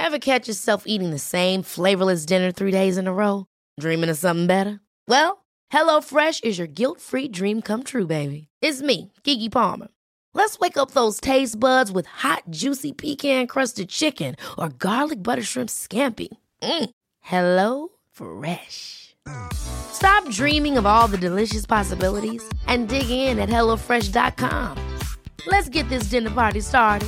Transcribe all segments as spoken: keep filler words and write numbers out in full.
Ever catch yourself eating the same flavorless dinner three days in a row? Dreaming of something better? Well, HelloFresh is your guilt-free dream come true, baby. It's me, Keke Palmer. Let's wake up those taste buds with hot, juicy pecan-crusted chicken or garlic butter shrimp scampi. Mm. Hello Fresh. Stop dreaming of all the delicious possibilities and dig in at hello fresh dot com. Let's get this dinner party started.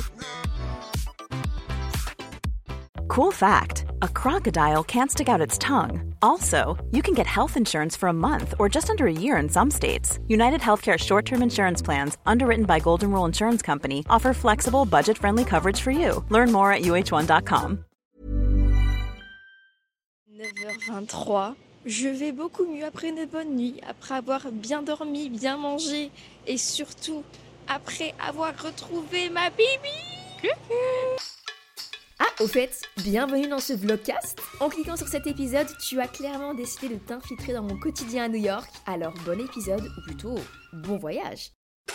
Cool fact, a crocodile can't stick out its tongue. Also, you can get health insurance for a month or just under a year in some states. United Healthcare short-term insurance plans, underwritten by Golden Rule Insurance Company, offer flexible, budget-friendly coverage for you. Learn more at u h one dot com. neuf heures vingt-trois. Je vais beaucoup mieux après une bonne nuit, après avoir bien dormi, bien mangé et surtout après avoir retrouvé ma bibi. Ah, au fait, bienvenue dans ce vlogcast. En cliquant sur cet épisode, tu as clairement décidé de t'infiltrer dans mon quotidien à New York. Alors bon épisode, ou plutôt bon voyage.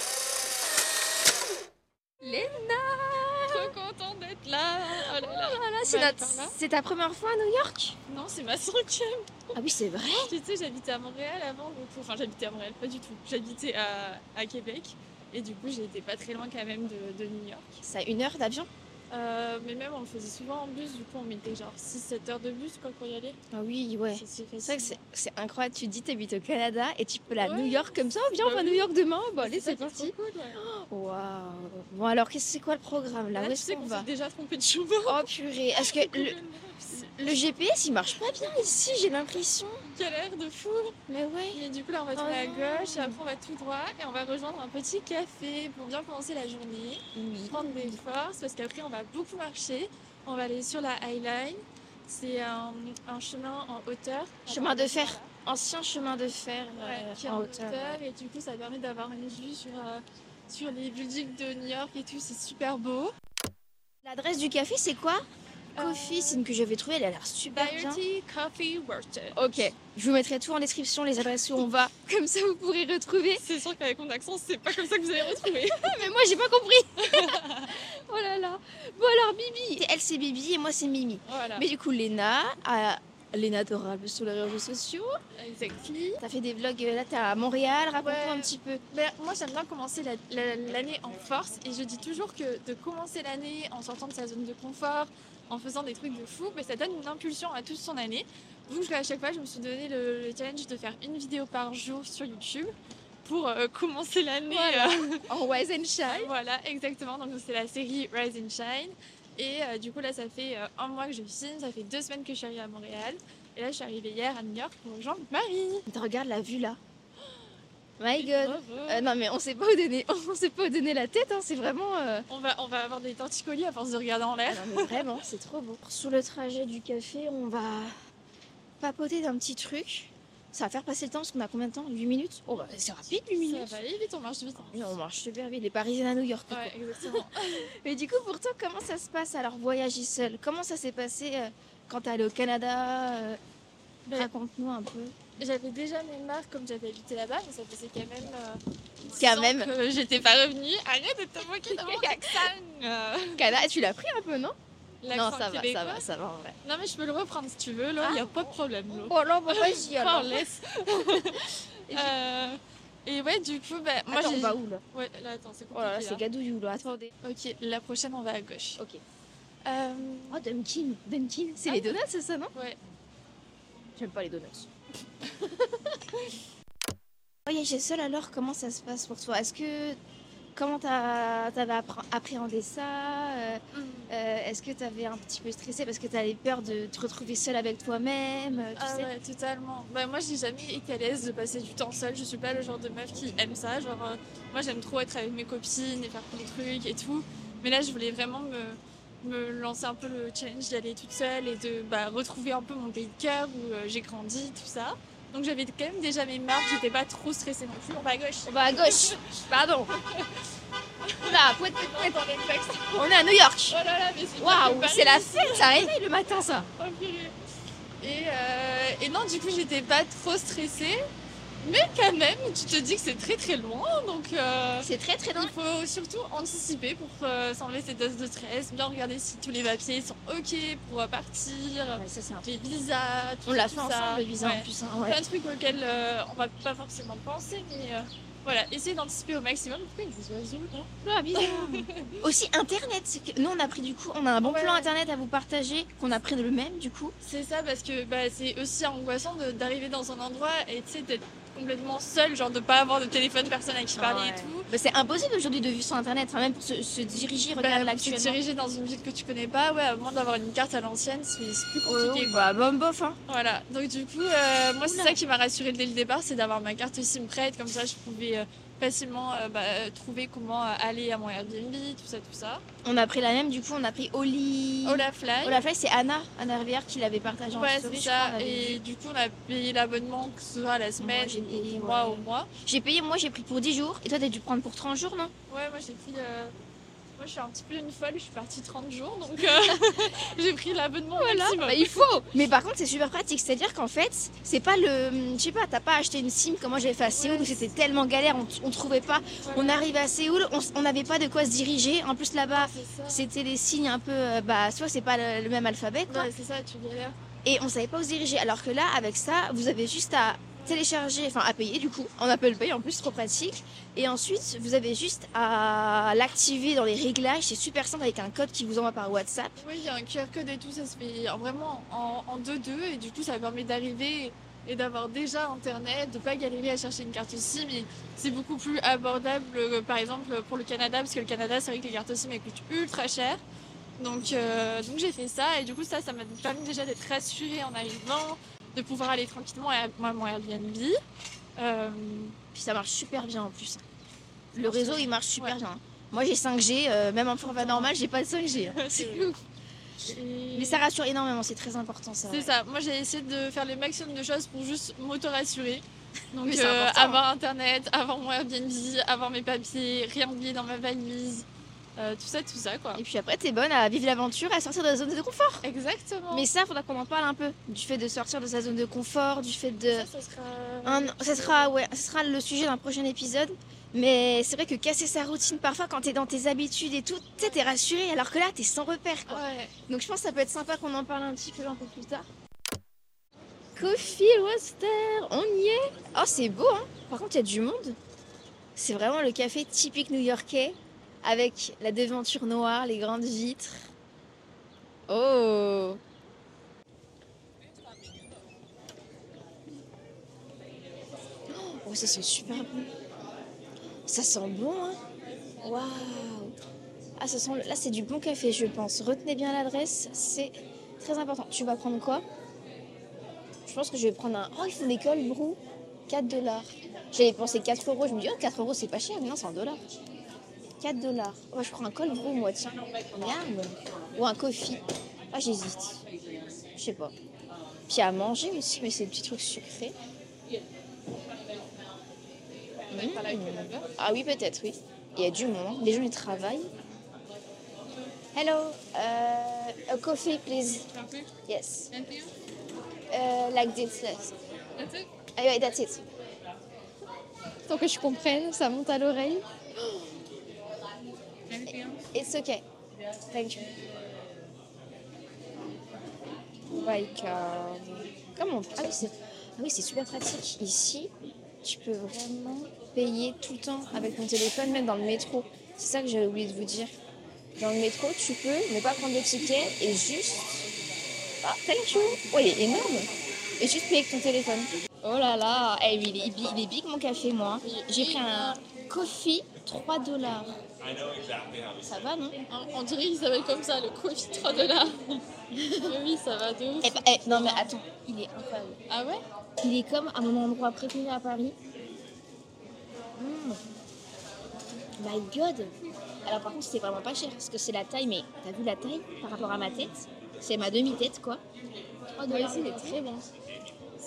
Léna, trop contente d'être là. Oh là là, oh là là, c'est, notre... c'est ta première fois à New York? Non, c'est ma cinquième. Ah oui, c'est vrai. Tu sais, j'habitais à Montréal avant, donc... enfin j'habitais à Montréal, pas du tout. J'habitais à, à Québec et du coup j'étais pas très loin quand même de, de New York. Ça a une heure d'avion? Euh, mais même on le faisait souvent en bus, du coup on mettait genre six sept heures de bus quoi pour y aller. Ah oui, ouais. C'est, c'est, c'est vrai que c'est, c'est incroyable, tu te dis t'habites au Canada et tu peux aller à ouais, New York comme ça, viens on va à New York demain, bon allez c'est, c'est parti. Cool, ouais. Waouh. Bon alors qu'est-ce, c'est quoi le programme là? Là, Où tu est-ce sais qu'on qu'on va? s'est déjà trompé de chemin. Oh purée, est-ce que le, le G P S il marche pas bien ici, j'ai l'impression. Quel air de fou. Mais ouais. Et du coup là on va tourner oh à gauche et après on va tout droit et on va rejoindre un petit café pour bien commencer la journée, oui. Prendre des forces parce qu'après on va beaucoup marcher. On va aller sur la High Line, c'est un, un chemin en hauteur. Chemin de fer, là. Ancien chemin de fer ouais, euh, qui est en, en hauteur. hauteur. Et du coup ça permet d'avoir une vue sur, euh, sur les buildings de New York et tout, c'est super beau. L'adresse du café c'est quoi? Coffee, c'est une que j'avais trouvée, elle a l'air super bien. Beauty Coffee World. Ok, je vous mettrai tout en description, les adresses où on va, comme ça vous pourrez retrouver. C'est sûr qu'avec mon accent, c'est pas comme ça que vous allez retrouver. Mais moi j'ai pas compris. Oh là là. Bon alors Bibi, elle c'est Bibi et moi c'est Mimi. Voilà. Mais du coup Léna, à... Léna adorable sur les réseaux sociaux. Exactement. T'as fait des vlogs, là t'es à Montréal, raconte-moi ouais. un petit peu. Ben, moi j'aime bien commencer la, la, l'année en force et je dis toujours que de commencer l'année en sortant de sa zone de confort, en faisant des trucs de fou, ben, ça donne une impulsion à toute son année. Donc à chaque fois je me suis donné le, le challenge de faire une vidéo par jour sur YouTube pour euh, commencer l'année. Voilà. Euh... en Rise and Shine. Voilà, exactement. Donc c'est la série Rise and Shine. Et euh, du coup là ça fait euh, un mois que je filme, ça fait deux semaines que je suis arrivée à Montréal. Et là je suis arrivée hier à New York pour rejoindre Marie. Regarde la vue là. My God. Euh, non mais on sait pas où donner, on sait pas où donner la tête, hein, c'est vraiment. Euh... On va, on va avoir des torticolis à force de regarder en l'air. Ah non, mais vraiment, c'est trop beau. Sur le trajet du café, on va papoter d'un petit truc. Ça va faire passer le temps parce qu'on a combien de temps? huit minutes? Oh bah c'est rapide huit minutes. Ça va aller vite, on marche vite. Oui, on marche super vite, les Parisiennes à New York. Ouais, exactement. Mais du coup pour toi comment ça se passe alors voyager seule? Comment ça s'est passé euh, quand t'es allée au Canada euh, ben, raconte-nous un peu. J'avais déjà mes marques comme j'avais habité là-bas, mais ça faisait quand même. Euh, quand même. Que j'étais pas revenue. Arrête de te moquer de mon accent. Euh... Canada, tu l'as pris un peu, non? L'accent non, ça va, québécois. ça va, ça va en vrai. Non, mais je peux le reprendre si tu veux, là, il ah. n'y a pas de problème. Là. Oh non, bah vas-y alors. laisse. euh, et ouais, du coup, bah, moi attends, j'ai. on va où là? Ouais, là, attends, c'est compliqué. Oh là là, c'est gadouillou là, attendez. Ok, la prochaine, on va à gauche. Ok. Euh... Oh, Dunkin', Dunkin', c'est ah, les donuts, c'est ça, non? Ouais. J'aime pas les donuts. Voyager seule alors, comment ça se passe pour toi? Est-ce que comment t'as, t'avais appréhendé ça euh, mm. euh, Est-ce que t'avais un petit peu stressé parce que t'avais peur de te retrouver seule avec toi-même tu ah sais ouais, totalement. Bah, moi, j'ai jamais été à l'aise de passer du temps seule. Je suis pas le genre de meuf qui aime ça. Genre, euh, moi, j'aime trop être avec mes copines et faire plein de trucs et tout. Mais là, je voulais vraiment me, me lancer un peu le challenge d'aller toute seule et de bah, retrouver un peu mon pays de cœur où euh, j'ai grandi, tout ça. Donc j'avais quand même déjà mes marques, j'étais pas trop stressée non plus. On va à gauche. On va à gauche. Pardon. Là, pouet, pouet, pouet. On est à New York. Oh là là, mais c'est waouh, c'est la fête, ça réveille le matin ça. Oh, et, euh, et non, du coup, j'étais pas trop stressée. Mais quand même, tu te dis que c'est très très loin, donc euh, C'est très très il dingue. faut surtout anticiper pour euh, s'enlever ces doses de stress, bien regarder si tous les papiers sont ok pour euh, partir, Ouais, ça c'est un truc. les visas, tout On l'a tout fait ça. ensemble le visa Ouais. en plus. Hein, ouais. Plein de trucs auxquels euh, on va pas forcément penser, mais euh, voilà, essayer d'anticiper au maximum. Pourquoi il y a des oiseaux là Ah, bizarre. Aussi internet. c'est que Nous on a pris du coup, on a un bon Ouais. plan internet à vous partager, qu'on a pris le même du coup. C'est ça, parce que bah, c'est aussi angoissant de- d'arriver dans un endroit et tu sais, d'être complètement seul, genre de pas avoir de téléphone, personne à qui parler Ouais. et tout. Bah, c'est impossible aujourd'hui de vivre sur internet, enfin, même pour se, se diriger, Bah, regarde là pour se actuellement. diriger dans une ville que tu connais pas, ouais, à moins d'avoir une carte à l'ancienne, c'est c'est plus Ouais, compliqué. ouais, quoi. bah bon bof hein. Voilà, donc du coup, euh, moi c'est Oula. ça qui m'a rassurée dès le départ, c'est d'avoir ma carte SIM prête, comme ça je pouvais euh, facilement euh, bah, trouver comment euh, aller à mon Airbnb, tout ça, tout ça. On a pris la même du coup, on a pris Oli. Olafly. Olafly, c'est Anna, Anna Rivière qui l'avait partagé en Ouais, story, c'est je crois, ça. on avait Et vu. du coup, on a payé l'abonnement, que ce soit à la semaine, j'ai payé, au mois, ouais. au mois. J'ai payé, moi j'ai pris pour dix jours, et toi t'as dû prendre pour trente jours, non? Ouais, moi j'ai pris. euh, Moi je suis un petit peu une folle, je suis partie trente jours, donc euh, j'ai pris l'abonnement maximum. Bah, il faut. Mais par contre c'est super pratique, c'est-à-dire qu'en fait c'est pas le, je sais pas, t'as pas acheté une SIM comme moi j'avais fait à Séoul Ouais. où c'était tellement galère, on, on trouvait pas, Voilà. on arrive à Séoul, on s- on n'avait pas de quoi se diriger, en plus là-bas C'est ça. c'était des signes un peu, euh, bah soit c'est pas le, le même alphabet quoi, Ouais, c'est ça, tu galères. et on savait pas où se diriger, alors que là avec ça vous avez juste à télécharger, enfin à payer du coup, en Apple Pay en plus, trop pratique, et ensuite vous avez juste à l'activer dans les réglages, c'est super simple avec un code qui vous envoie par WhatsApp. Oui, il y a un Q R code et tout, ça se fait vraiment en, en deux deux et du coup ça permet d'arriver et d'avoir déjà internet, de pas galérer à chercher une carte SIM. Et c'est beaucoup plus abordable, euh, par exemple pour le Canada, parce que le Canada c'est vrai que les cartes SIM elles coûtent ultra cher. Donc, euh, donc j'ai fait ça et du coup ça, ça m'a permis déjà d'être rassurée en arrivant, de pouvoir aller tranquillement à à mon Airbnb. Euh, Puis ça marche super bien en plus. Le marche réseau très il marche super Ouais. bien. Moi j'ai cinq G, euh, même en format normal j'ai pas de cinq G. hein. c'est ouf. Et- Mais ça rassure énormément, c'est très important ça. C'est ouais. ça, moi j'ai essayé de faire le maximum de choses pour juste m'auto-rassurer. Donc Mais c'est euh, important. avoir internet, avoir mon Airbnb, avoir mes papiers, rien oublier dans ma valise, euh, tout ça, tout ça quoi. Et puis après t'es bonne à vivre l'aventure, à sortir de la zone de confort. Exactement. Mais ça faudra qu'on en parle un peu. Du fait de sortir de sa zone de confort, du fait de... ça, ça sera... Un- ça sera ouais, ça sera le sujet d'un prochain épisode. Mais c'est vrai que casser sa routine parfois quand t'es dans tes habitudes et tout, tu sais t'es rassuré alors que là t'es sans repère quoi. Ouais. Donc je pense que ça peut être sympa qu'on en parle un petit peu un peu plus tard. Coffee Roaster, on y est. Oh c'est beau hein. Par contre il y a du monde. C'est vraiment le café typique new-yorkais avec la devanture noire, les grandes vitres. Oh. Oh ça sent super bon. Ça sent bon hein. Waouh. Ah ça sent le- là c'est du bon café je pense. Retenez bien l'adresse, c'est très important. Tu vas prendre quoi? Je pense que je vais prendre un... Oh ils font des cold brew. quatre dollars. J'avais pensé quatre euros, je me dis oh quatre euros c'est pas cher, mais non c'est en dollars. quatre dollars. Oh, je prends un cold brew moi tiens. Miam. Ou un coffee. Ah j'hésite. Je sais pas. Puis à manger aussi, mais c'est des petits trucs sucrés. Mmh. Ah oui, peut-être, oui. Il y a du monde. Les gens, ils travaillent. Hello. Uh, a coffee, please. Yes. Uh, like this, yes. Ah ouais, that's it. Tant que je comprenne, ça monte à l'oreille. It's okay. Thank you. My card. Comment? Ah oui, c'est ah oui, c'est super pratique. Ici, tu peux vraiment payer tout le temps avec ton téléphone, même dans le métro. C'est ça que j'avais oublié de vous dire. Dans le métro, tu peux ne pas prendre de ticket et juste... Ah, thank you. Oh, il est énorme. Et juste payer avec ton téléphone. Oh là là. Eh, il, est, il est big mon café, moi. J'ai pris un coffee, trois dollars. Ça va, non? On dirait qu'il s'appelle comme ça, le coffee trois dollars. Oui, ça va de ouf. Eh, bah, eh, non, mais attends. Il est incroyable. Ah ouais? Il est comme à mon endroit préféré à Paris. Mmh. My God. Alors par contre c'était vraiment pas cher parce que c'est la taille, mais t'as vu la taille par rapport à ma tête? C'est ma demi-tête quoi. trois Moi dollars. aussi, il est très bon.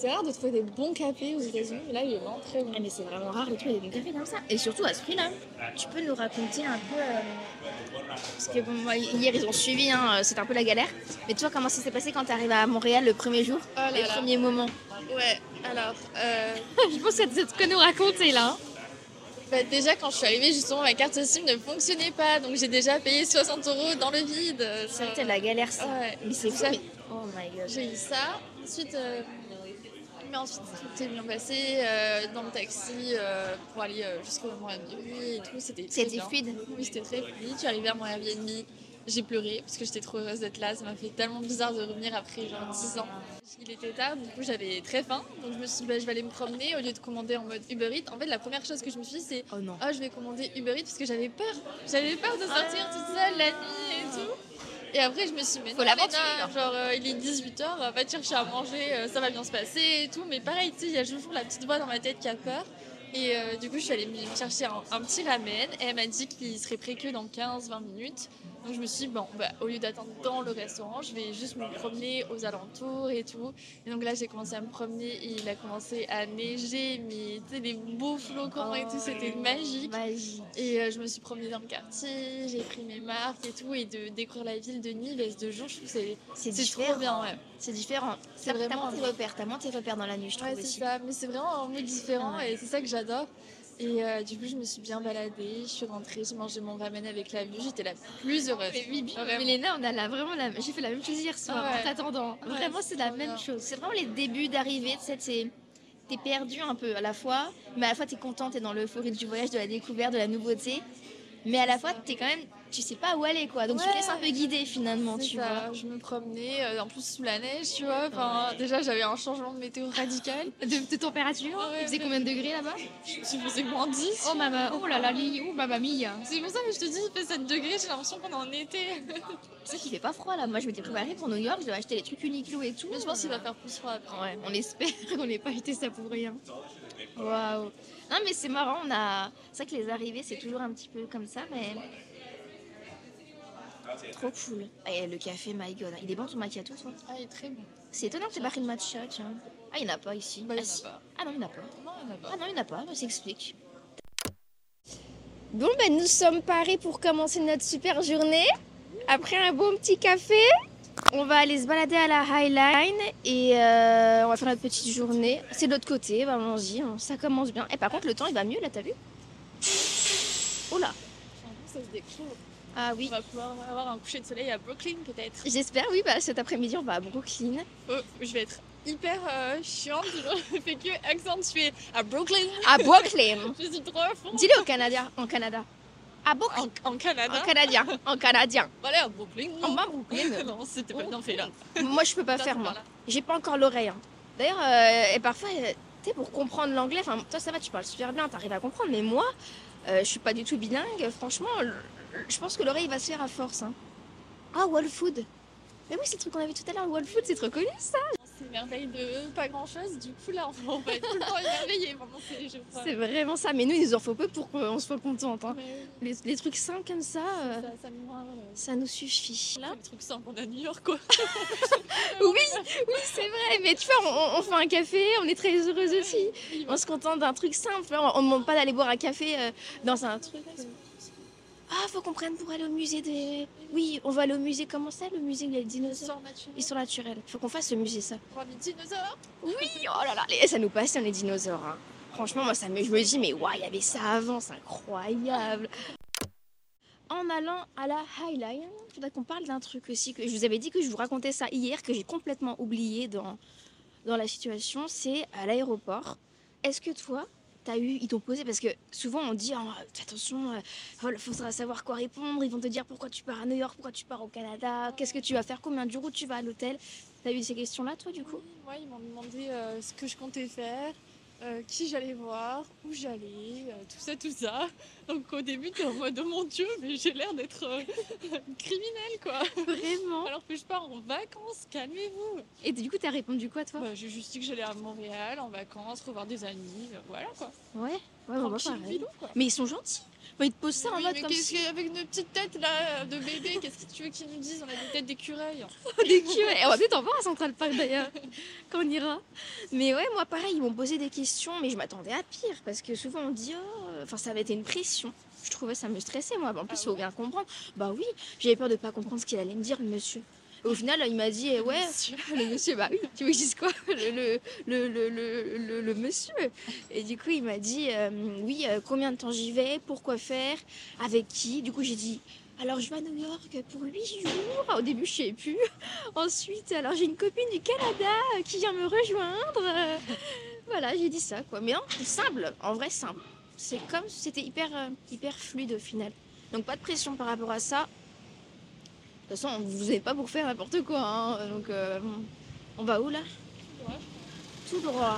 C'est rare de trouver des bons cafés aux États-Unis, mais là, il est vraiment très bon. Ah, mais c'est vraiment rare de trouver des bons cafés comme ça. Et surtout à ce prix-là. Tu peux nous raconter un peu. euh, Parce que bon, moi, hier, ils ont suivi, hein, c'était un peu la galère. Mais toi, comment ça s'est passé quand t'es arrivé à Montréal le premier jour? Oh là Les là. premiers moments. Ouais, alors, euh, Je pense que c'est ce que nous raconter là. bah, déjà, quand je suis arrivée, justement, ma carte SIM ne fonctionnait pas, donc j'ai déjà payé soixante euros dans le vide. Ça- C'était la galère ça. Ouais. Mais c'est fou. J'ai- mais- Oh my god. J'ai eu ça. Ensuite, euh, mais ensuite tout s'est bien passé euh, dans le taxi euh, pour aller euh, jusqu'au moment Airbnb et tout. C'était très C'était bien. fluide. Oui, c'était très fluide. Je suis arrivée à mon Airbnb. J'ai pleuré parce que j'étais trop heureuse d'être là. Ça m'a fait tellement bizarre de revenir après genre dix ans. Il était tard, du coup j'avais très faim. Donc je me suis dit, bah, je vais aller me promener au lieu de commander en mode Uber Eats. En fait, la première chose que je me suis dit, c'est Oh non. ah, je vais commander Uber Eats parce que j'avais peur. J'avais peur de sortir toute seule la nuit et tout. Et après, je me suis dit, mais Faut non, l'aventure. Léna, genre euh, il est dix-huit heures, va te chercher à manger, euh, ça va bien se passer et tout. Mais pareil, tu sais, il y a toujours la petite voix dans ma tête qui a peur. Et euh, du coup, je suis allée me chercher un, un petit ramen et elle m'a dit qu'il serait prêt que dans quinze vingt minutes. Donc je me suis dit, bon, bah, au lieu d'attendre dans le restaurant, je vais juste me promener aux alentours et tout. Et donc là, j'ai commencé à me promener et il a commencé à neiger, mais tu sais, des beaux flocons et tout, c'était magique. Magique. Et euh, je me suis promenée dans le quartier, j'ai pris mes marques et tout. Et de découvrir la ville de Nice de jour, je trouve que c'est, C'est c'est différent. trop bien, ouais. C'est différent. C'est T'as vraiment t'as moins tes un- repères. T'as moins tes repères dans la nuit, je trouve Ouais, c'est aussi. ça, mais c'est vraiment un mood différent Ouais. et c'est ça que j'adore. Et euh, du coup, je me suis bien baladée, je suis rentrée, j'ai mangé mon ramen avec la vue, j'étais la plus heureuse. Mais Bibi, Vraiment. mais Léna, on a la, vraiment la, j'ai fait la même chose hier soir Ouais. en t'attendant. Ouais, Vraiment, c'est c'est la trop même bien. chose. C'est vraiment les débuts d'arrivée, tu sais, c'est- t'es perdu un peu à la fois, mais à la fois t'es content, t'es dans l'euphorie du voyage, de la découverte, de la nouveauté. Mais à la fois, t'es quand même, tu sais pas où aller quoi. Donc tu te Ouais. laisses un peu guider finalement, C'est tu ça, vois. je me promenais, euh, en plus sous la neige, tu vois. Enfin, déjà, j'avais un changement de météo radical. De, de température, Ouais, il faisait ouais. combien de degrés là-bas? Je faisais moins dix. Oh maman, oh là là, Lily, oh mamma mia. C'est pour ça que je te dis, il fait sept degrés, j'ai l'impression qu'on est en été. C'est qu'il fait pas froid là. Moi, je m'étais préparée pour New York, je devais acheter les trucs Uniqlo et tout. Mais je pense qu'il va faire plus froid après. Ouais, on espère qu'on n'ait pas acheté ça pour rien. Waouh. Non, mais c'est marrant, on a. C'est vrai que les arrivées, c'est toujours un petit peu comme ça, mais. Trop cool. Et le café, my god. Il est bon ton macchiato, toi? Ah, il est très bon. C'est étonnant que t'aies pas pris de matcha, tiens. Ah, il n'y en a pas ici. Bah, il y ah, en a si. pas. Ah non, il n'y en a pas. Non, il y en a pas. Ah non, il n'y en a pas, ça s'explique. Bon, ben, nous sommes parés pour commencer notre super journée. Après un bon petit café, on va aller se balader à la High Line et euh, on va faire notre petite journée. C'est de l'autre côté, bah, allons-y, hein, ça commence bien. Et par contre, le temps, il va mieux là, t'as vu? Oh là. Ça se découvre. Ah On oui. va pouvoir avoir un coucher de soleil à Brooklyn peut-être. J'espère, oui, bah, cet après-midi, on va à Brooklyn. Oh, je vais être hyper euh, chiante, je fais que accentuer à Brooklyn. À Brooklyn. Je suis trop à fond. Dis-le au Canada, en Canada. À Brooklyn. En, en Canada. En canadien, en canadien. Voilà, à Brooklyn. En bas, Brooklyn. non, c'était pas bien fait là. Moi, je peux pas Ça, faire, c'est moi. par là. J'ai pas encore l'oreille. hein. D'ailleurs, euh, et parfois, euh, tu sais, pour comprendre l'anglais, enfin, toi, ça va, tu parles super bien, t'arrives à comprendre, mais moi, euh, je suis pas du tout bilingue. Franchement, l- je pense que l'oreille va se faire à force. hein. Ah, Wall Food. Mais oui, c'est le truc qu'on a vu tout à l'heure, Wall Food, c'est trop connu, ça. C'est merveille de pas grand chose, du coup là on va être tout le temps émerveillés pendant ces jours. C'est vraiment ça, mais nous, il nous en faut peu pour qu'on soit contente. hein. Mais Les, les trucs simples comme ça, euh, ça, ça me rend heureuse. ça nous suffit. Là, le truc simple, on est à New York quoi. Oui, oui, c'est vrai, mais tu vois, on, on fait un café, on est très heureuse aussi. On se contente d'un truc simple, hein. on ne demande pas d'aller boire un café euh, dans un truc. euh. Ah, faut qu'on prenne pour aller au musée des. Oui, on va aller au musée, comment ça, le musée où il y a les dinosaures? Sort naturel. Ils sont naturels. Faut qu'on fasse le musée, ça. Voir des dinosaures. Oui, oh là là, les- ça nous passionne les dinosaures. hein. Franchement, moi, ça me, je me dis, mais waouh, il y avait ça avant, c'est incroyable. En allant à la High Line, il faudrait qu'on parle d'un truc aussi, que je vous avais dit que je vous racontais ça hier, que j'ai complètement oublié dans, dans la situation, c'est à l'aéroport. Est-ce que toi, t'as eu, ils t'ont posé, parce que souvent on dit, oh, fais attention, il faudra savoir quoi répondre, ils vont te dire pourquoi tu pars à New York, pourquoi tu pars au Canada, qu'est-ce que tu vas faire, combien de jours, où tu vas à l'hôtel. T'as eu ces questions-là, toi, du coup? Oui, moi ils m'ont demandé euh, ce que je comptais faire, euh, qui j'allais voir, où j'allais, euh, tout ça, tout ça. Donc au début t'es en mode oh mon dieu, mais j'ai l'air d'être euh, criminelle quoi. Vraiment? Alors que je pars en vacances, calmez-vous. Et du coup, t'as répondu quoi, toi? Bah, j'ai juste dit que j'allais à Montréal en vacances, revoir des amis, euh, voilà quoi. Ouais, ouais, on va Tranquille, pareil. filou, quoi. Mais ils sont gentils. Enfin, ils te posent ça en Oui, mode mais comme qu'est-ce si... qu'avec nos petites têtes là de bébé, qu'est-ce que tu veux qu'ils nous disent? On a des têtes d'écureuil. des curés. On va peut-être en voir à Central Park d'ailleurs, quand on ira. Mais ouais, moi pareil, ils m'ont posé des questions, mais je m'attendais à pire, parce que souvent on dit, oh, enfin ça avait été une pression. Je trouvais ça me stressait moi, en plus il Ah faut ouais bien comprendre. Bah oui, j'avais peur de pas comprendre ce qu'il allait me dire le monsieur. Au final, il m'a dit, eh, ouais, Monsieur. le monsieur, bah oui, tu veux que je dise quoi le, le, le, le, le, le, le monsieur. Et du coup, il m'a dit, euh, oui, euh, combien de temps j'y vais, pourquoi faire, avec qui. Du coup, j'ai dit, alors je vais à New York pour huit jours. Au début, je ne savais plus. Ensuite, alors j'ai une copine du Canada qui vient me rejoindre. Euh, voilà, j'ai dit ça, quoi. Mais non, simple, en vrai, simple. C'est comme, c'était hyper, euh, hyper fluide au final. Donc, pas de pression par rapport à ça. De toute façon, vous n'êtes pas pour faire n'importe quoi, hein. Donc, euh, on va où là? Ouais. Tout droit.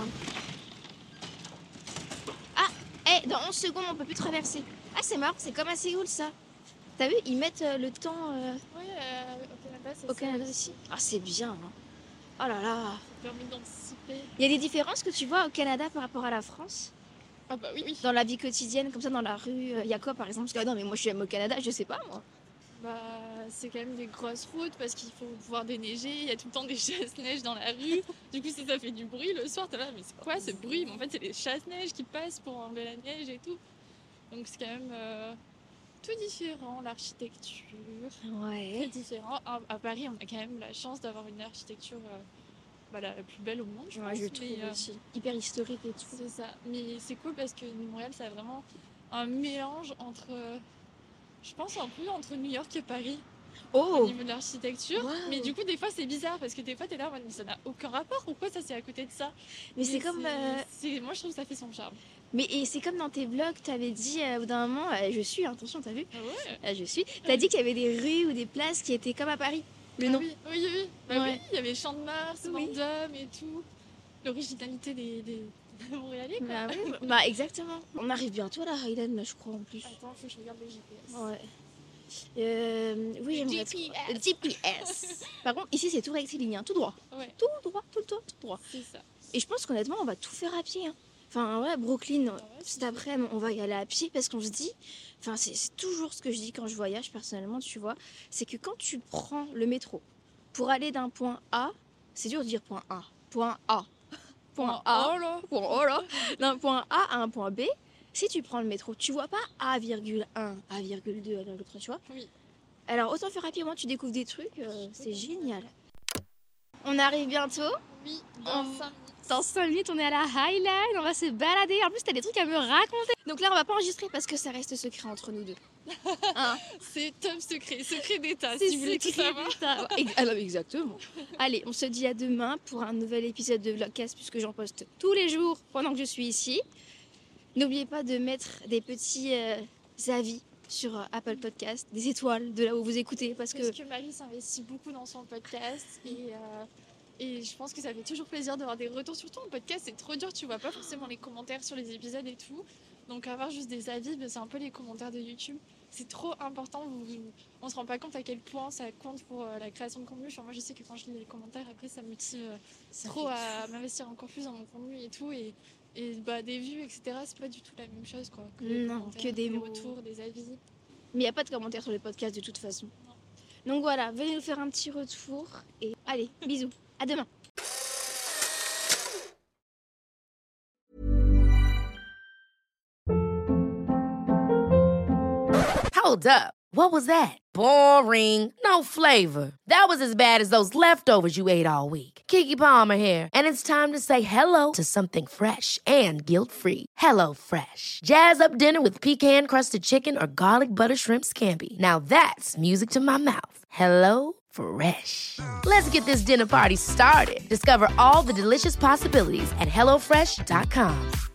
Ah, hey, dans onze secondes, on peut plus traverser. Ah, c'est marrant, c'est comme à Séoul ça. T'as vu, ils mettent euh, le temps euh, Ouais, euh, au Canada, c'est au ça. Canada aussi. Ah, c'est bien. Hein. Oh là là. Ça permet d'anticiper. Il y a des différences que tu vois au Canada par rapport à la France? Ah bah oui, oui. Dans la vie quotidienne, comme ça, dans la rue, il y a quoi par exemple? Parce que ah non, mais moi je suis jamais au Canada, je sais pas moi. Bah, c'est quand même des grosses routes parce qu'il faut pouvoir déneiger, il y a tout le temps des chasse-neige dans la rue. Du coup, si ça fait du bruit le soir, t'es là, mais c'est quoi ce bruit? Mais en fait, c'est les chasse-neige qui passent pour enlever la neige et tout. Donc, c'est quand même euh, tout différent, l'architecture. Très Ouais. différent. À, à Paris, on a quand même la chance d'avoir une architecture euh, bah, la, la plus belle au monde, je Ouais, pense. je mais, trouve euh, aussi. Hyper historique et tout. c'est ça. Mais c'est cool parce que Montréal, ça a vraiment un mélange entre. euh, Je pense un peu entre New York et Paris. Au Oh. niveau de l'architecture. Wow. Mais du coup, des fois, c'est bizarre parce que des fois, t'es là, en mode, mais ça n'a aucun rapport. Pourquoi ça, c'est à côté de ça? Mais c'est comme. euh, c'est- Moi, je trouve que ça fait son charme. Mais et c'est comme dans tes vlogs, t'avais dit euh, au bout d'un moment, euh, je suis, hein, attention, t'as vu? Ah ouais? Euh, je suis. T'as dit qu'il y avait des rues ou des places qui étaient comme à Paris. Le Ah nom. oui, oui, oui. Bah Ouais. oui, il y avait Champ de Mars, Oui. Vendôme et tout. L'originalité des, des... des Montréalais, quoi. Bah, oui. Bah exactement. On arrive bientôt à la Highland là, je crois en plus. Attends, faut que je regarde le G P S. Ouais. Euh, oui, Le j'aimerais G P S. trop- le G P S. Par contre, ici c'est tout rectiligne, tout droit. Ouais, Tout droit, tout le temps, tout droit. c'est ça. Et je pense qu'honnêtement, on va tout faire à pied. Hein. Enfin, ouais, Brooklyn, ouais, c'est cet après-midi, on va y aller à pied parce qu'on se dit. Enfin, c'est c'est toujours ce que je dis quand je voyage personnellement, tu vois. C'est que quand tu prends le métro pour aller d'un point A, c'est dur de dire point A. Point A. Point A. Oh là. Point O là. D'un point A à un point B, si tu prends le métro, tu vois pas A virgule un, A virgule deux, A virgule trois, tu vois. Oui. Alors autant faire à pied, moi tu découvres des trucs, euh, c'est génial. On arrive bientôt. Oui, dans Oh. cinq minutes. Dans cinq minutes, on est à la Highline, on va se balader. En plus, t'as des trucs à me raconter. Donc là, on va pas enregistrer parce que ça reste secret entre nous deux. Hein? C'est top secret, secret d'État, C'est si vous voulez tout secret savoir. d'État. Ex- ah non, mais exactement. Allez, on se dit à demain pour un nouvel épisode de Vlogcast puisque j'en poste tous les jours pendant que je suis ici. N'oubliez pas de mettre des petits euh, avis sur euh, Apple Podcast, des étoiles de là où vous écoutez parce que Parce que Marie s'investit beaucoup dans son podcast et, euh, et je pense que ça fait toujours plaisir d'avoir des retours. Surtout en podcast, c'est trop dur, tu vois pas forcément les commentaires sur les épisodes et tout. Donc avoir juste des avis, ben, c'est un peu les commentaires de YouTube. C'est trop important, vous, vous- on se rend pas compte à quel point ça compte pour euh, la création de contenu. Enfin, moi je sais que quand je lis les commentaires, après ça me motive euh, ça trop fait- à m'investir encore plus dans mon contenu et tout. Et, et bah, des vues, et cetera, c'est pas du tout la même chose, quoi. Que les Non, commentaires, que des mots. retours, des avis. Mais il n'y a pas de commentaires sur les podcasts de toute façon. Donc voilà, venez nous faire un petit retour et allez, bisous. À demain. Hold up. What was that? Boring. No flavor. That was as bad as those leftovers you ate all week. Keke Palmer here, and it's time to say hello to something fresh and guilt-free. Hello Fresh. Jazz up dinner with pecan-crusted chicken or garlic butter shrimp scampi. Now that's music to my mouth. Hello Fresh. Let's get this dinner party started. Discover all the delicious possibilities at hello fresh dot com.